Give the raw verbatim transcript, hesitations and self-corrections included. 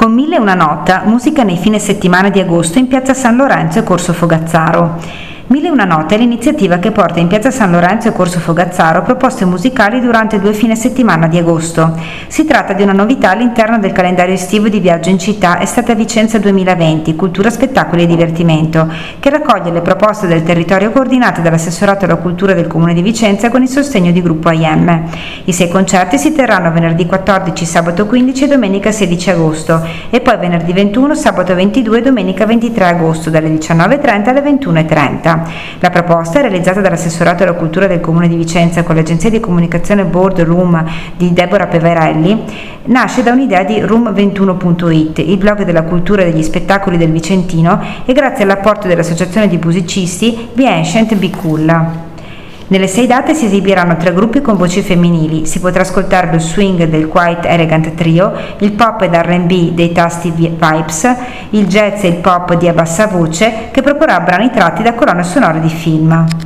Con Mille e una nota, musica nei fine settimana di agosto in piazza San Lorenzo e Corso Fogazzaro. Mille e una nota è l'iniziativa che porta in piazza San Lorenzo e Corso Fogazzaro proposte musicali durante due fine settimana di agosto. Si tratta di una novità all'interno del calendario estivo di Viaggio in Città Estate a Vicenza duemilaventi, Cultura, Spettacoli e Divertimento, che raccoglie le proposte del territorio coordinate dall'assessorato alla cultura del Comune di Vicenza con il sostegno di Gruppo A I M. I sei concerti si terranno venerdì quattordici, sabato quindici e domenica sedici agosto e poi venerdì ventuno, sabato ventidue e domenica ventitré agosto dalle diciannove e trenta alle ventuno e trenta. La proposta è realizzata dall'assessorato alla cultura del Comune di Vicenza con l'agenzia di comunicazione Board Room di Deborah Peverelli. Nasce da un'idea di room ventuno punto it, il blog della cultura e degli spettacoli del Vicentino, e grazie all'apporto dell'associazione di musicisti Be Ancient Be Cool. Nelle sei date si esibiranno tre gruppi con voci femminili. Si potrà ascoltare lo swing del Quite Elegant Trio, il pop ed erre and bi dei Tasty Vibes, il jazz e il pop di A Bassa Voce, che proporrà brani tratti da colonne sonore di film.